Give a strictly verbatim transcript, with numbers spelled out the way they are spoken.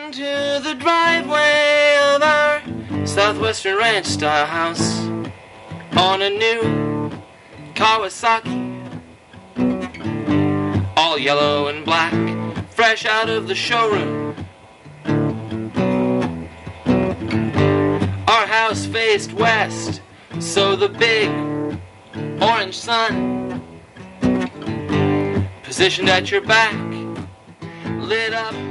into the driveway of our southwestern ranch style house on a new Kawasaki, all yellow and black, fresh out of the showroom. Our house faced west, so the big orange sun, positioned at your back, lit up